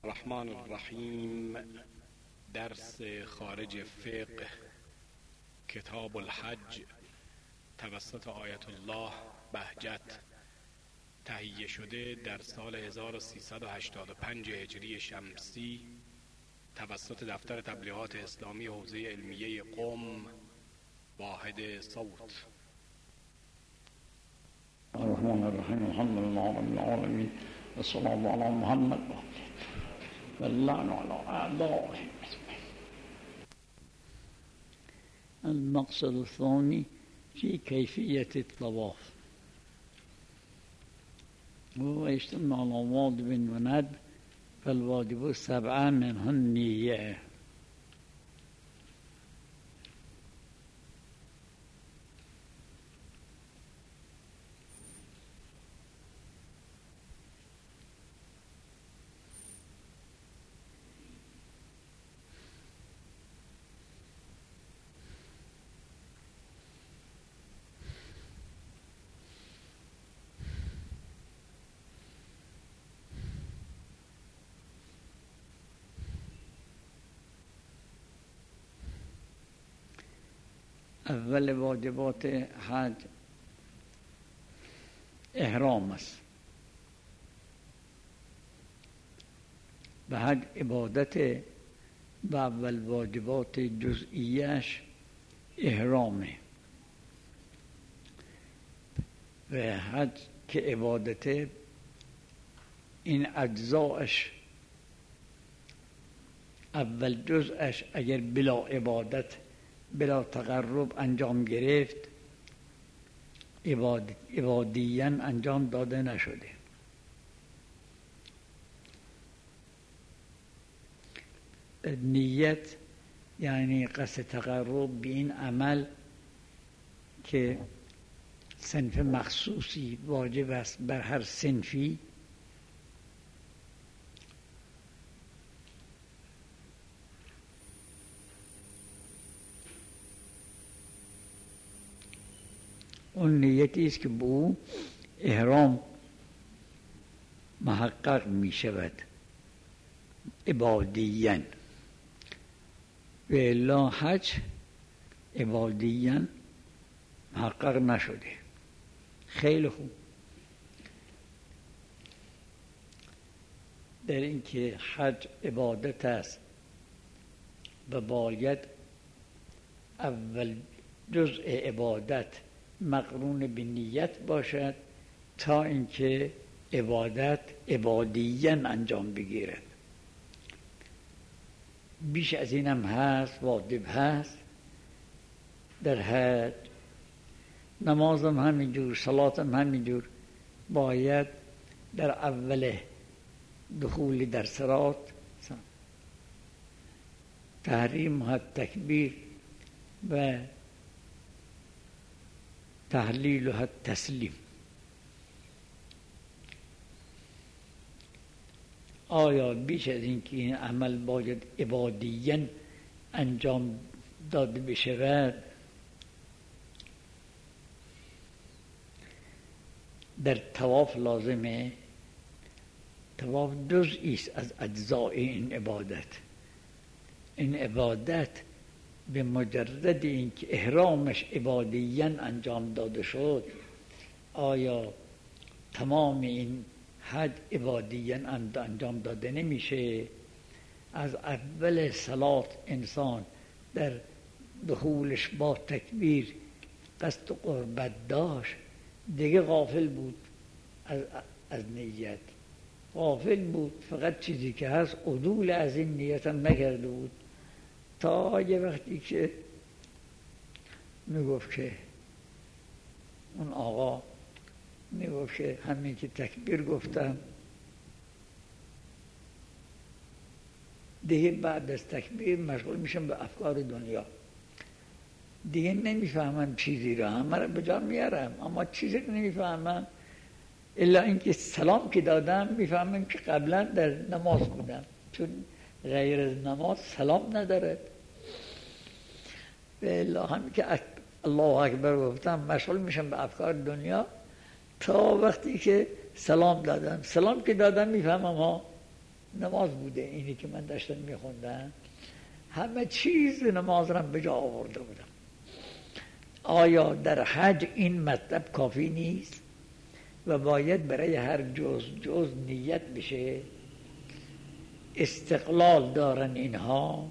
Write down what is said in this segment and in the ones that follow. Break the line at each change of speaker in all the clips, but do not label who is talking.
الرحمن الرحیم. درس خارج فقه کتاب الحج توسط آیت الله بهجت تهیه شده در سال 1385 هجری شمسی توسط دفتر تبلیغات اسلامی حوزه علمیه قم واحد صوت.
الرحمن الرحیم. الحمد لله رب العالمین و صلی الله علی محمد و اللعن علی اعدائهم. المقصد الثاني في كيفية الطواف، وهو يشتمل على واجب وندب، فالواجب 7 منهن النية. اول واجبات حج احرام است و حج عبادت و اول واجبات جزئیش احرامه و حج که عبادت این اجزایش اول جزءش اگر بلا عبادت بلا تقرب انجام گرفت عبادیاً انجام داده نشده. نیت یعنی قصد تقرب به این عمل که صنف مخصوصی واجب است بر هر صنفی، اون نیتی است که به او احرام محقق می شود عبادیاً، و الا حج عبادیاً محقق نشده. خیلی خوب. در این که حج عبادت است و باید اول جزء عبادت مقرون به نیت باشد تا اینکه عبادت عبادیاً انجام بگیرد. بیش از این هم هست، واجب هست در حج. نماز هم همینجور، صلات هم همینجور، باید در اول دخول در صراط تحریم و تکبیر و تحلیل و تسلیم. آیا بیش از این که این عمل باید عبادیاً انجام داده بشود؟ در طواف لازمه. طواف جزئی است از اجزای این عبادت. این عبادت به مجرد اینکه احرامش عبادیاً انجام داده شد، آیا تمام این حج عبادیاً انجام داده نمیشه؟ از اول صلات انسان در دخولش با تکبیر قصد قربت داشت، دیگه غافل بود از نیت، غافل بود. فقط چیزی که هست عدول از این نیت هم نکرده بود تا یه وقتی که میگفت که اون آقا میگفت که همین که تکبیر گفتم، دیگه بعد از تکبیر مشغول میشم به افکار دنیا، دیگه نمیفهمم چیزی را، همه را به جا میارم اما چیزی را نمیفهمم الا اینکه سلام که دادم میفهمم که قبلا در نماز بودم، چون غیر از نماز سلام ندارد. و الا همین که الله اکبر گفتم مشغول میشم به افکار دنیا تا وقتی که سلام دادم. سلام که دادم میفهمم ها نماز بوده اینی که من داشتم میخوندم، همه چیز نماز را به جا آورده بودم. آیا در حج این مطلب کافی نیست و باید برای هر جز نیت بشه؟ استقلال دارن اینها،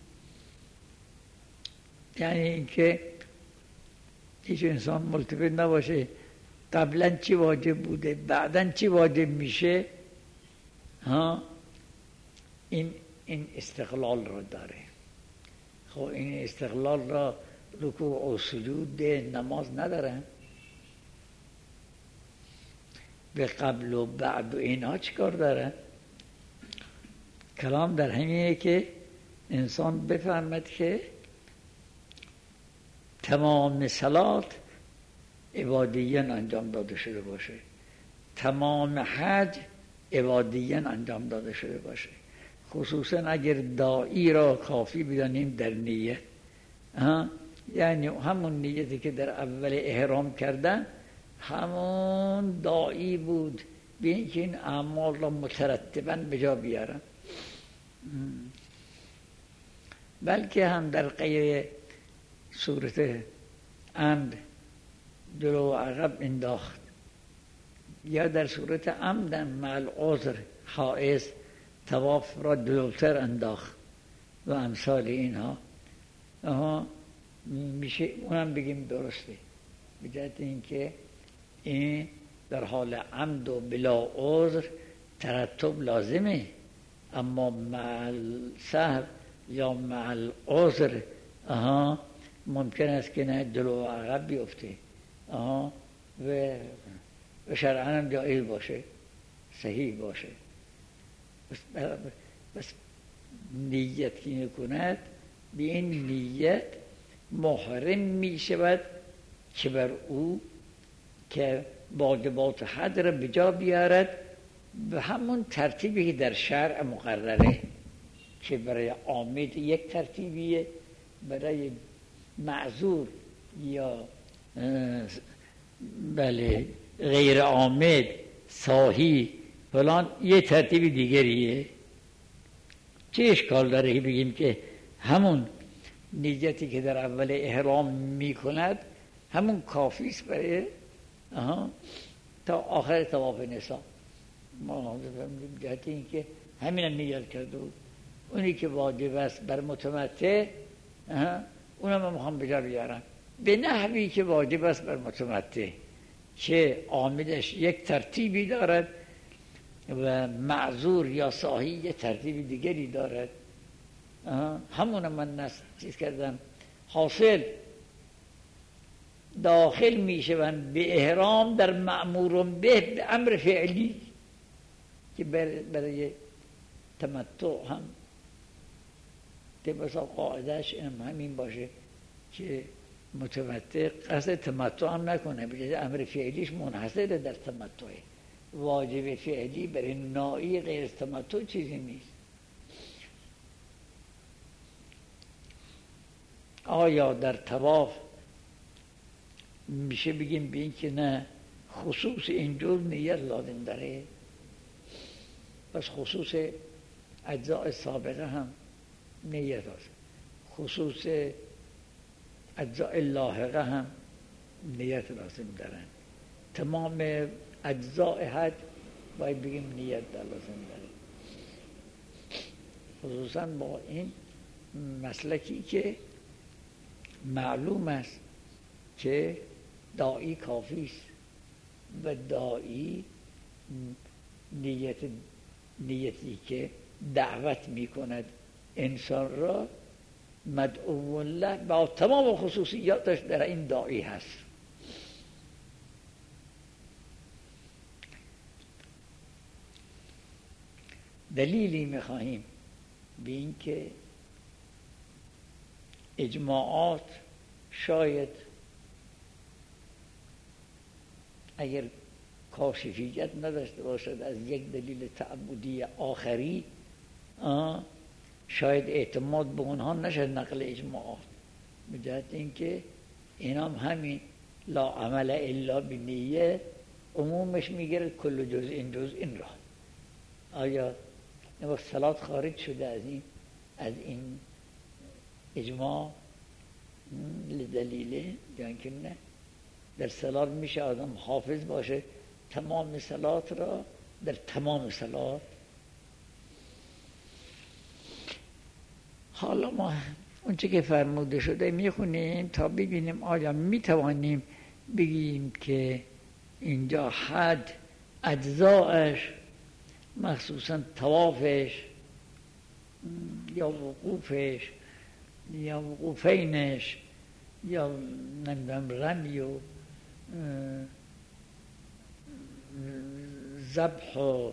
یعنی اینکه هیچ انسان ملتفت نباشه قبلا چی واجب بوده بعدا چی واجب میشه. این استقلال رو داره. خب این استقلال را رکوع و سجود نماز ندارن؟ به قبل و بعد و اینها چی کار دارن؟ کلام در همینه که انسان بفهمد که تمام صلات عبادیاً انجام داده شده باشه، تمام حج عبادیاً انجام داده شده باشه. خصوصاً اگر داعی را کافی بدانیم در نیت، یعنی همون نیتی که در اول احرام کردن همون داعی بود به اینکه این اعمال را مترتباً به جا بیارن، بلکه هم در غیر صورت عمد جلو و عقب انداخت یا در صورت عمد مع العذر حائز طواف را جلوتر انداخت و امثال اینها میشه اونم بگیم درسته، به جهت اینکه این در حال عمد و بلا عذر ترتب لازمه، اما مع السهو یا مع العذر ممکن است که نه جلو و عقب بیفته و شرعاً هم جایز باشه، صحیح باشه. بس نیت که میکند به این نیت محرم می شود که بر او که واجبات حج را به جا بیارد به همون ترتیبی که در شرع مقرره، که برای عامد یک ترتیبیه، برای معذور یا بله غیر عامد صاحی فلان یه ترتیب دیگریه. چه اشکال داره که بگیم که همون نیتی که در اول احرام میکند همون کافی است برای تا آخر طواف نسا. ما جهت این که همین نیت کرده بود، اونی که واجب است بر متمتع اونم هم میخوام به جا بیارم به نحوی که واجب است بر متمتع، که عامدش یک ترتیبی دارد و معذور یا صاحی یک ترتیب دیگری دارد. همون من چیز کردم، حاصل داخل میشوند به احرام در مأمور به امر فعلی که برای تمتع هم طبعا قاعدهش همین باشه که متمتع قصد تمتع هم نکنه، بجای امر فعلیش منحصر در تمتعه. واجب فعلی برای نائی غیر تمتع چیزی نیست. آیا در طواف میشه بگیم به این که نه خصوص اینجور نیت لازم داره؟ پس خصوص اجزاء سابقه هم نیت هست، خصوص اجزاء لاحقه هم نیت لازم دارن، تمام اجزاء حج باید بگیم نیت در لازم داره. خصوصا با این مسلکی که معلوم است که داعی کافی است و داعی نیتی که دعوت می کند انسان را مدعو له با تمام خصوصیاتش در این داعی هست. دلیلی میخواهیم به این که اجماعات شاید اگر کاشفیت نداشته باشد از یک دلیل تعبدی آخری، شاید اعتماد به اونها نشد نقل اجماعات، به جهت اینکه اینام همین لا عمل الا بنیه عمومش میگیرد کل جز این را. آیا و صلات خارج شده از این اجماع لدلیله، یعنی که نه، در صلات میشه آدم حافظ باشه تمام صلات را در تمام صلات. حالا ما اونچه که فرموده شده میخونیم تا ببینیم آیا میتوانیم بگیم که اینجا حد اجزایش مخصوصا طوافش یا وقوفش یا وقوفینش یا نمیدونم رمی و ذبح و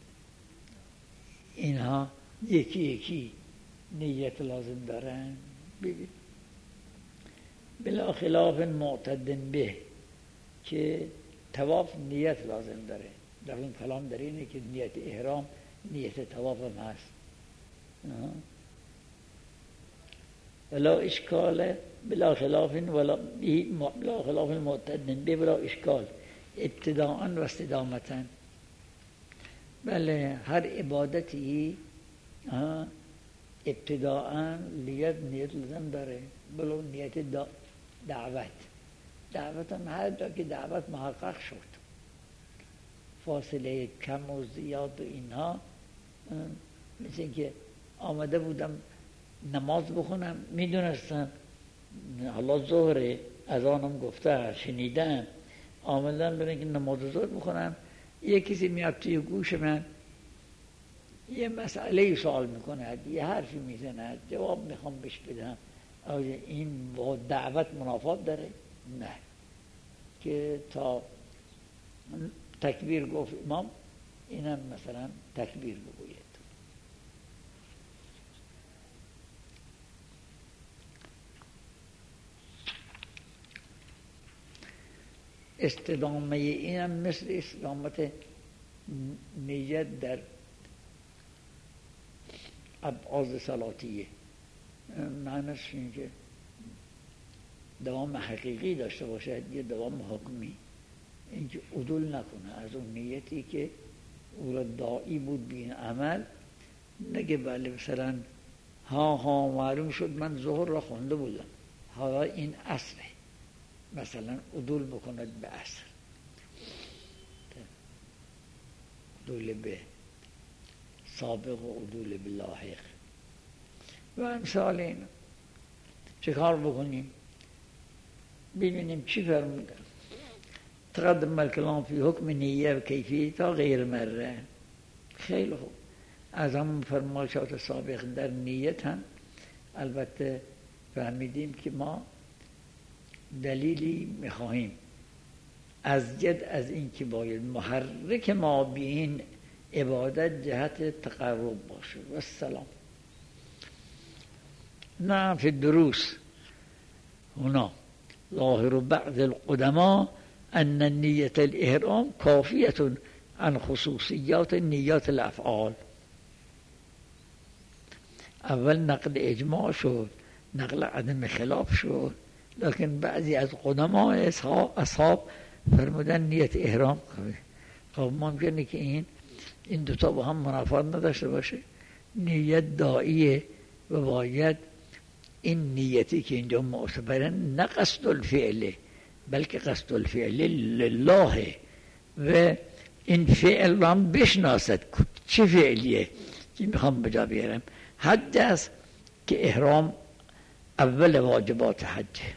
اینها یکی یکی نیت لازم دارن. ببین بلا خلاف معتد به که طواف نیت لازم داره. در این کلام در اینه که نیت احرام نیت طواف هم هست. ولا اشکال بلا خلاف بلا خلاف معتد به ولا اشکال ابتداءً و استدامتاً. بله هر عبادتی ابتداءً نیت لازم داره، بلو نیت دعوت هم هر جا که دعوت محقق شد، فاصله کم و زیاد و اینها، مثل اینکه آمده بودم نماز بخونم، میدونستم حالا ظهره اذانم گفته شنیدم، آمدم برای اینکه نماز ظهر بخونم، یه کسی میاد توی گوش من یه مسئله سوال میکنه، یه حرفی میزنه، جواب میخوام بهش بدم، آیا این با دعوت منافات داره؟ نه، که تا تکبیر گفت امام اینم مثلا تکبیر بگوید. استدامه اینم مثل استدامت نیت در ابعاض صلاتیه، معنیش اینه که دوام حقیقی داشته باشد یا دوام حکمی، اینکه عدول نکنه از اون نیتی که او را داعی بود به این عمل، نگه بله مثلا ها معلوم شد من ظهر را خونده بودم، حالا این عصره، مثلا عدول بکند به عصر، عدول به سابق و عدول به لاحق و امثال این. چه کار بکنیم؟ ببینیم چی فرمودن. تقدم الکلام فی حکم نیه و کیفیت غیر مره. خیلی خوب، از همون فرمایشات سابق در نیت هم البته فهمیدیم که ما دلیلی میخواهیم از این که باید محرک ما به این عبادت جهت تقرب باشه. و السلام. نعم فی الدروس هنا ظاهر بعض القدماء ان نیة الاحرام کافیة عن خصوصیات نیات الافعال. اول نقل اجماع شد، نقل عدم خلاف شد، لكن بعضی از قدماء اصحاب فرمودن نیت احرام کافیه. خب ممکنه که این دوتا با هم منافات نداشته باشه. نیت داعیه و باید این نیتی که اینجا معتبره نه قصد الفعله بلکه قصد الفعله لله و این فعل را هم بشناسد چه فعلیه که میخوام بجا بیارم. حج است که احرام اول واجبات حجه،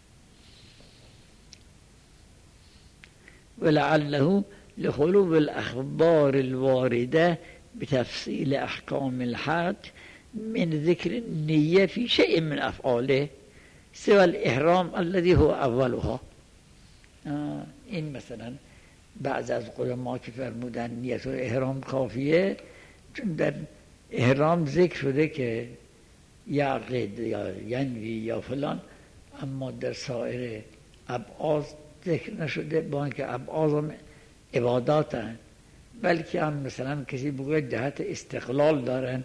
ولعله لخلو الاخبار الوارده بتفصيل احکام الحج من ذکر النیه فی شیء من افعاله سوى الاحرام الذي هو اولها. این مثلا بعض از علما که فرمودن نیت و احرام کافیه، چون در احرام ذکر شده که یعقد یا ینوی یا فلان، اما در سایر ابعاض ذکر نشده، با اینکه ابعاض هم عبادات هستند، بلکه هم مثلا کسی بگوید جهت استقلال دارن،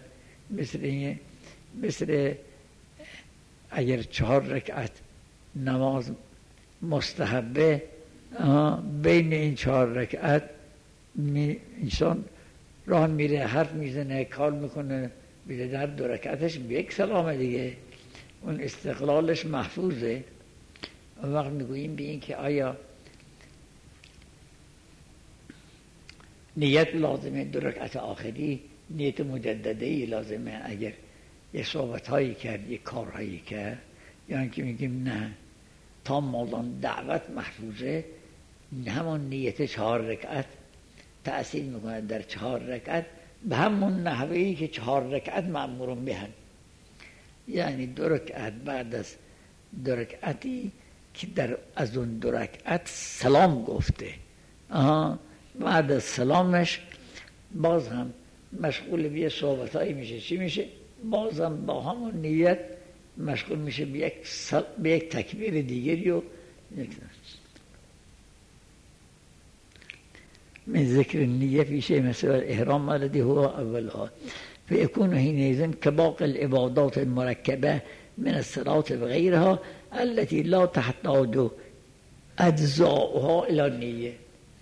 مثل اگر 4 رکعت نماز مستحبه، بین این 4 رکعت انسان راه میره، حرف میزنه، کار میکنه، بیده در 2 رکعتش به یک سلام دیگه، اون استقلالش محفوظه. اون وقت میگوییم به این که آیا نیت لازمه 2 رکعت آخری، نیت مجدده‌ای لازمه اگر یه صحبت‌هایی کرد، یه کارهایی کرد، یا اینکه میگیم نه تا مالان دعوت محفوظه، همون نیت 4 رکعت تأثیر میکنه در 4 رکعت به همون نحوهی که 4 رکعت مأمورون بهن. یعنی 2 رکعت بعد از 2 رکعتی که از اون 2 رکعت سلام گفته، بعد از سلامش باز هم مشغول به صحبتایی میشه، چی میشه؟ باز هم با همون نیت مشغول میشه به یک تکبیر دیگری و من ذکر النية في شيء مثل الإحرام الذي هو أولها، فيكون حينئذ كباقي العبادات المركبة من الصلاة وغيرها التي لا تحتاج أجزاؤها إلى النية.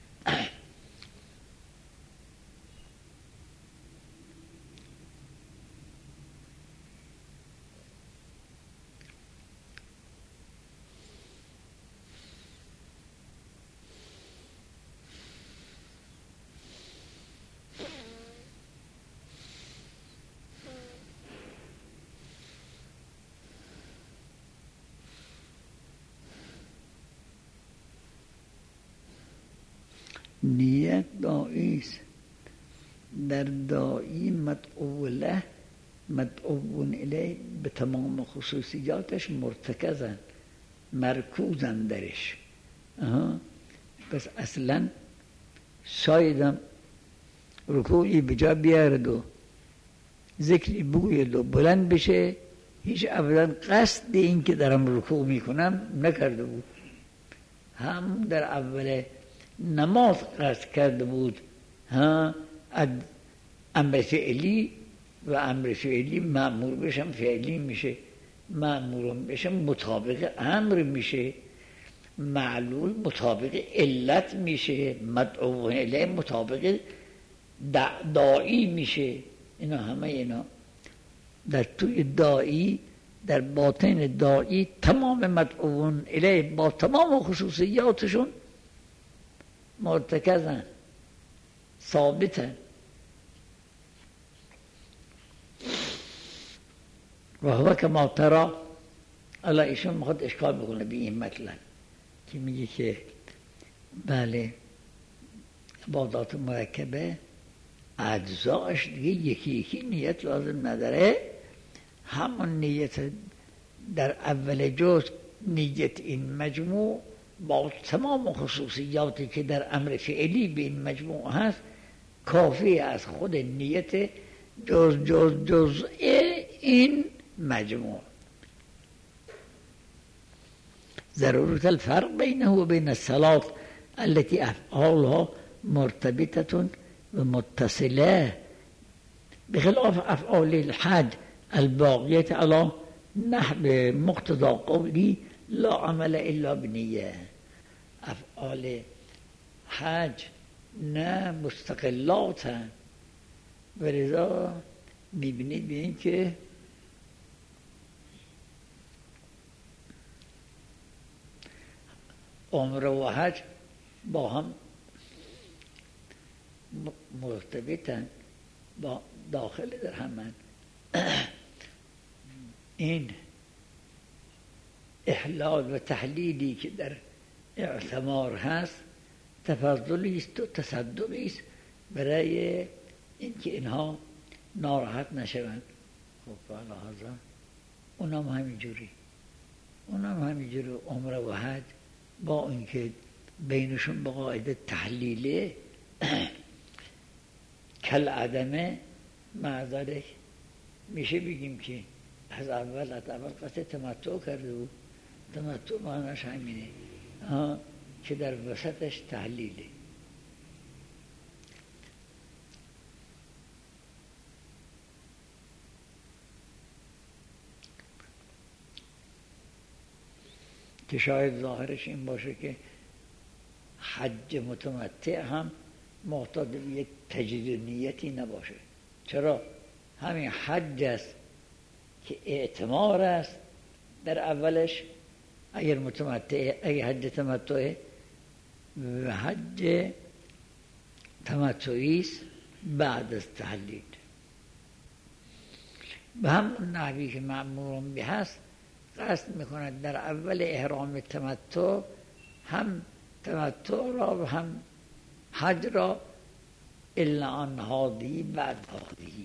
نیت داعی است، در داعی مدعوله مدعوون الیه به تمام خصوصیاتش مرتکزن، مرکوزن درش. پس اصلا شایدم رکوعی به جا بیارد و ذکری بگوید و بلند بشه، هیچ ابدا قصد این که دارم رکوع میکنم نکرده بود، هم در اول نماز قصد کرده بود امر فعلی و امر فعلی مأمور بشم فعلی میشه، مأمورم بشم مطابق امر میشه، معلول مطابق علت میشه، مدعو الیه مطابق داعی میشه. اینا همه اینا در توی داعی، در باطن داعی تمام مدعوون الیه با تمام خصوصیاتشون مرتکزن، ثابتن. و هو کما ترى، الله ایشون میخواد اشکال بکنه به این مطلب که میگه که بله عبادات مرکبه اجزاش دیگه یکی یکی نیت لازم نداره، همون نیت در اول جز نیت این مجموع با تمام خصوصیاتی که در امر فعلی به این مجموع هست کافی از خود نیت جزء این مجموع. ضرورت الفرق بینه و بین الصلاة التي افعالها مرتبطة و متصله بخلاف افعال الحج الباقیت على نحو مقتضى قولی لا عمل الا بنیه. افعال حج نه مستقلاتن، ولذا میبینید به این که عمره و حج با هم مرتبطن، با داخل در همن. این احلال و تحلیلی که در اعتمار هست تفضلی است و تصدقی است برای اینکه اینها ناراحت نشوند. خب لحاظا اونم همینجوری عمره و حج با اینکه بینشون به قاعده تحلیله کل عدمه معذره میشه بگیم که از اول قصد تمتع کرده بود. تمتع معناش همینه که در وسطش تحلیله. که شاید ظاهرش این باشه که حج متمتع هم محتاج به یک تجدید نیتی نباشه. چرا؟ همین حج است که اعتمار است در اولش اگر حج تمتعه، و حج تمتعی است بعد از تحلیل. به همون نحوی که مأمورون به هست قصد میکند در اول احرام تمتع هم تمتع را و هم حج را الا آن هادی بعد هادی.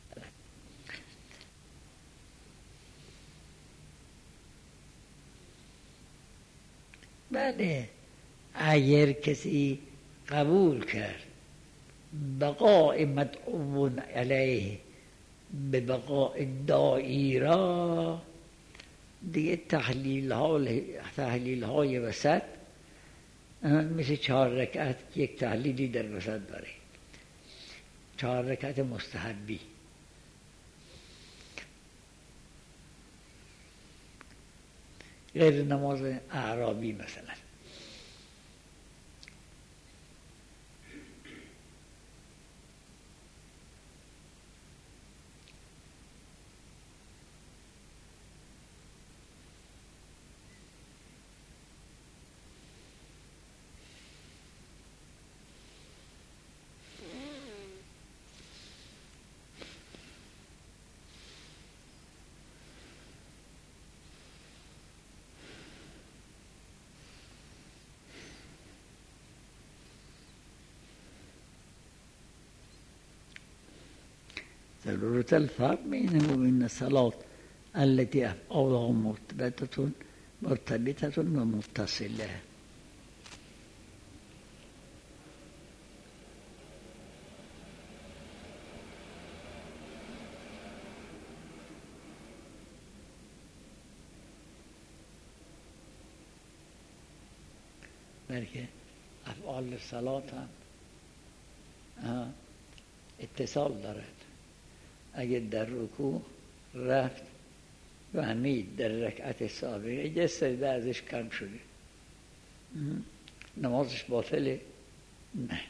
بله، اگر کسی قبول کرد بقاء مدعو علیه به بقاء داعی را، دیگه تحلیل های وسط مثل 4 رکعت یک تحلیلی در وسط داره، 4 رکعت مستحبی. غیر نماز اعرابی مثلا. ضرورة الفرق بينه وبين الصلاة التي أفعالها مرتبطة ومتصلة. بلکه افعال صلاة هم اتصال دارد. اگر در رکوع رفت و همین در رکعت سابقه یه سجده ازش کم شده، نمازش باطله؟ نه.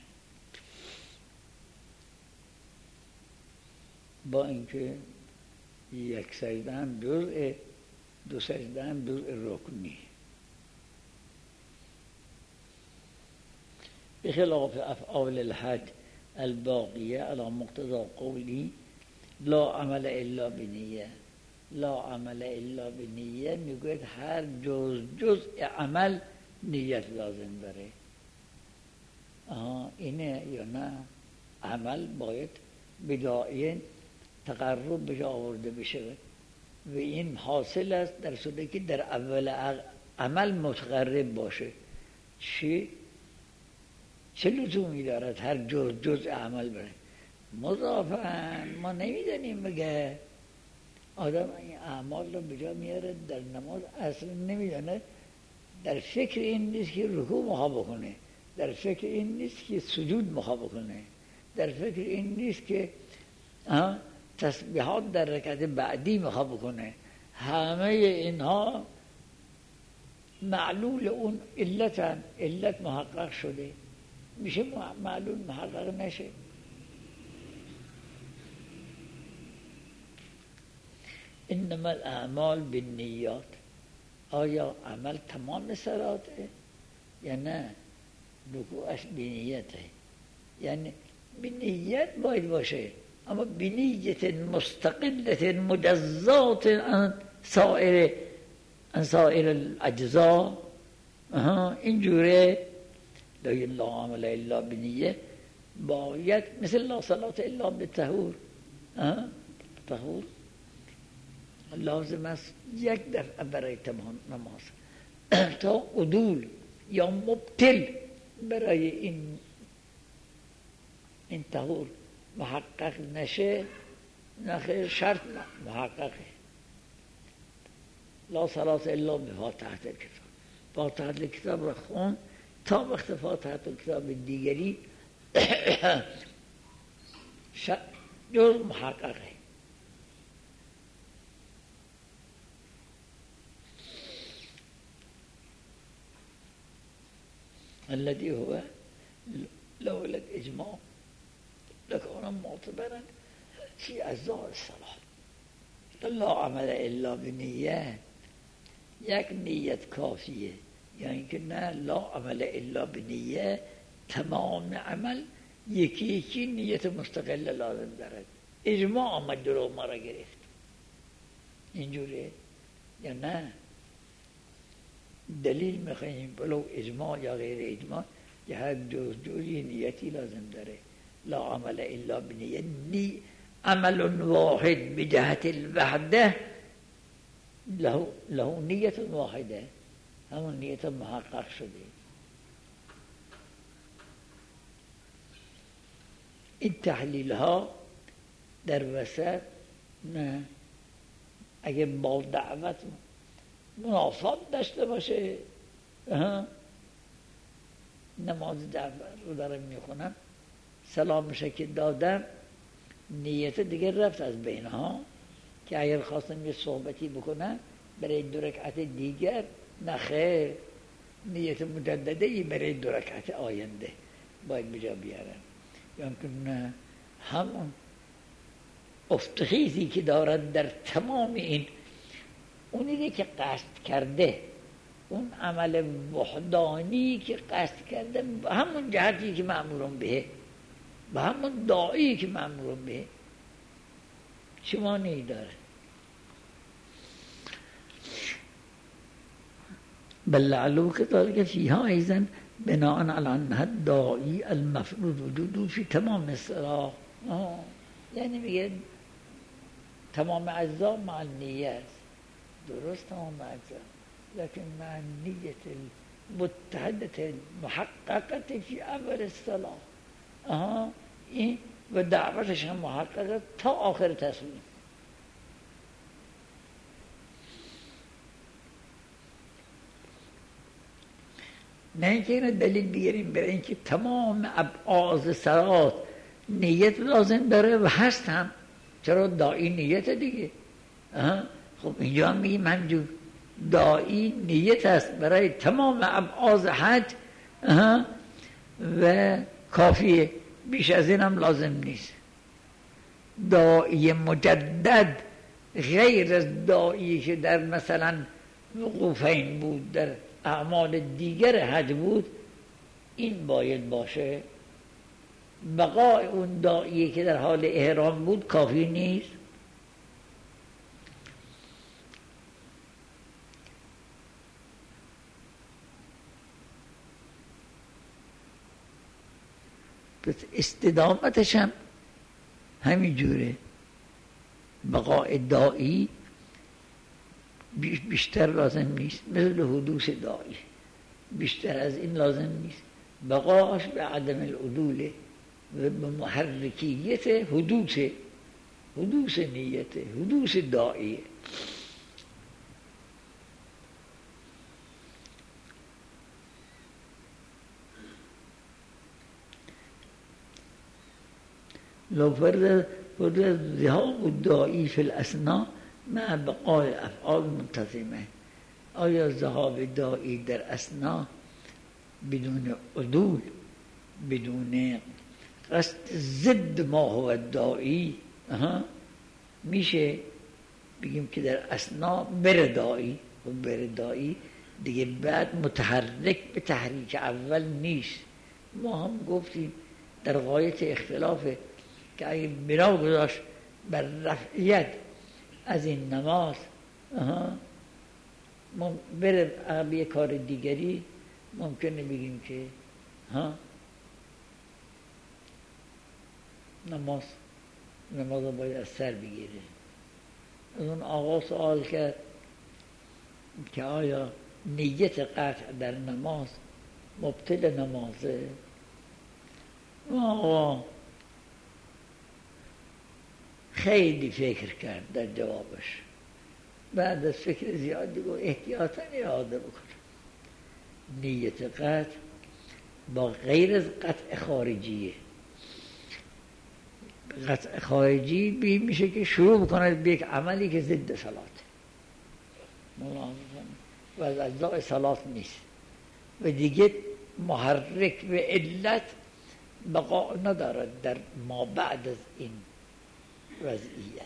با اینکه یک سجده هم جزء، 2 سجده هم جزء رکنی. بخلاف افعال الحج الباقیه على مقتضى قولی لا عمل الا بنیه. لا عمل الا بنیه میگوید هر جزء عمل نیت لازم داره. اینه یا نه؟ عمل باید بداعین تقرب بشه آورده بشه و این حاصل است در صورتی که در اول عمل متقرب باشه. چه لزومی دارد هر جزء عمل بره؟ مضافاً ما نمیدانیم بگه آدم این اعمال رو بجا میاره در نماز، اصلا نمیدانه، در فکر این نیست که رکوع مخا بکنه، در فکر این نیست که سجود مخا بکنه، در فکر این نیست که تسبیحات در رکعت بعدی مخا بکنه. همه اینها معلول اون علت محقق شده، میشه معلول محقق نشه. انما الاعمال بالنیات. آیا عمل تمام صلاته یا نه؟ رکوعش بنیته، یعنی بنیت باید باشه، اما بنیت مستقلت مجزات عن سائر الاجزاء. اینجوره لا عمل الا بنیه، باید مثل لا صلاة الا بالطهور. طهور لازم است یک دفعه برای تمام نماز تا عدول یا مبتل برای این طهور محقق نشه، نخیر شرط محققه. لا صلاة الا بفاتحة الکتاب. فاتحة الکتاب را خون تا وقت فاتحة الکتاب دیگری جز محققه. الذي هو لولا الإجماع لكان معتبرا في أجزاء الصلاة. لا عمل إلا بنية، یک نیت کافیه، یا اینکه نه لا عمل الا بنیه، تمام عمل یکی یکی نیت مستقل لازم دارد. اجماع آمد جلو ما را گرفت، اینجوره یا نه؟ دلیل میخواییم ولو اجماع یا غیر اجماع، یه هر جوری نیتی لازم داره. لا عمل الا بنیه، عمل واحد بجهت الوحده له نیت واحده، همون نیت محقق شده. این تحلیل ها در وسط نه، اگه با دعوت منافات داشته باشه، نماز دعوت رو دارم میخونم، سلامشه که دادم، نیت دیگه رفت از بینها که اگر خواستم یه صحبتی بکنم برای 2 رکعت دیگر، نخیر، نیت مجدده‌ای برای 2 رکعت آینده باید بجا بیارم. یعنی همون افتخیزی که دارد در تمام این، اونی که قصد کرده، اون عمل وحدانی که قصد کرده، همون جهتی که مأمورون به، و همون داعی که مأمورون به، چه مانعی داره؟ بل لعله كذلك فيها أيضا بناء على أنها الداعي المفروض وجوده في تمام الصلاة. یعنی میگه تمام اجزا مع النیه است، درست تمام اجزا، لكن مع النیه المتحدة المحققة في اول الصلاة. این و دعوتش هم محققه تا آخر تسلیم. نه اینکه اینو دلیل بیاریم برای اینکه تمام ابعاد صلات نیت لازم داره و هست هم، چرا داعی نیت دیگه. خب اینجا هم میگیم همجور داعی نیت است برای تمام ابعاد حج و کافیه، بیش از این هم لازم نیست. داعی مجدد غیر از داعی که در مثلا وقوفین بود، در اعمال دیگر حج بود، این باید باشه. بقای اون داعی که در حال احرام بود کافی نیست. پس استدامتش هم همین جوره. بقای داعی بیشتر لازم نیست، مثل حدوث داعی بیشتر از این لازم نیست. بقاش به عدم العدوله و به محرکیت حدوث نیت، حدوث داعیه. لو فرض ذهاب الداعی فی الاسنا مع بقای افعال منتظمه، آیا ذهاب داعی در اسنا بدون عدول، بدون قصد ضد ما هو الداعی، میشه بگیم که در اسنا بره داعی، و بره داعی دیگه بعد متحرک به تحریک اول نیست. ما هم گفتیم در غایت اختلافه که اگه بنا گذاشت بر رفعیت از این نماز بره به کار دیگری، ممکنه بگیم که نماز باید از سر بگیره. از اون آقا سوال کرد که آیا نیت قطع در نماز مبطل نمازه؟ آقا خیلی فکر کرد در جوابش، بعد از فکر زیادی گفت احتیاطاً اعاده بکنم. نیت قطع با غیر از قطع خارجیه. قطع خارجی میشه که شروع بکند به یک عملی که ضد صلاته و از اجزاء صلات نیست و دیگه محرک به علت بقا ندارد در ما بعد از این وضعیت.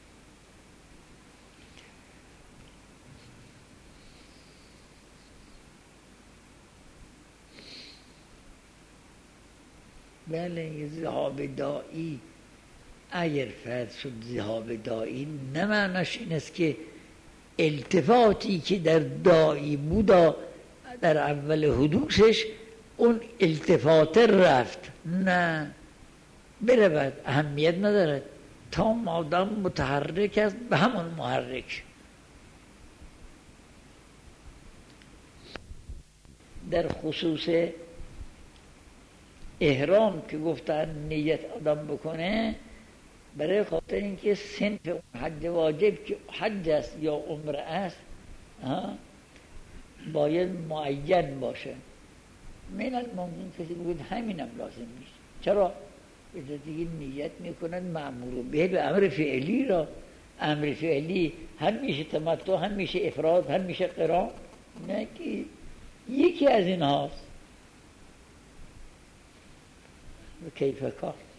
بله ذهاب داعی اگر فرض شد ذهاب داعی نه معناش این است که التفاتی که در داعی بودا در اول حدوثش اون التفات رفت، نه برود، اهمیت ندارد تا مادام متحرک است به همون محرک. در خصوص احرام که گفتن نیت آدم بکنه برای خاطر اینکه صنف حج واجب که حج است یا عمره است باید معین باشه. من الممکن کسی بگید همینم لازم نیست. چرا؟ به دیگه نیت میکنن مأمور به امر فعلی را. امر فعلی هم میشه تمتع، هم میشه افراد، هم میشه قران، نه که یکی از این هاست. کیف کار